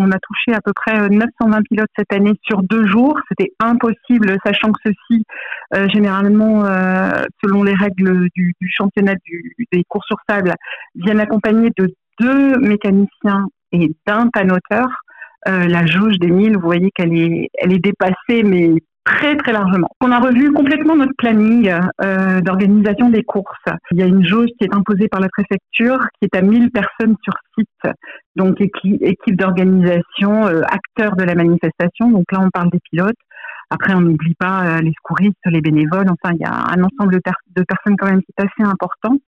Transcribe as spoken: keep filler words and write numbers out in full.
on a touché à peu près neuf cent vingt pilotes cette année sur deux jours. C'était impossible, sachant que ceux-ci, euh, généralement, euh, selon les règles du, du championnat du, des courses sur sable, viennent accompagnés de deux mécaniciens et d'un panoteur. Euh, la jauge des mille, vous voyez qu'elle est, elle est dépassée, mais très très largement. On a revu complètement notre planning euh, d'organisation des courses. Il y a une jauge qui est imposée par la préfecture, qui est à mille personnes sur site. Donc équipe, équipe d'organisation, euh, acteurs de la manifestation. Donc là, on parle des pilotes. Après, on n'oublie pas euh, les secouristes, les bénévoles. Enfin, il y a un ensemble de, per- de personnes quand même qui est assez important.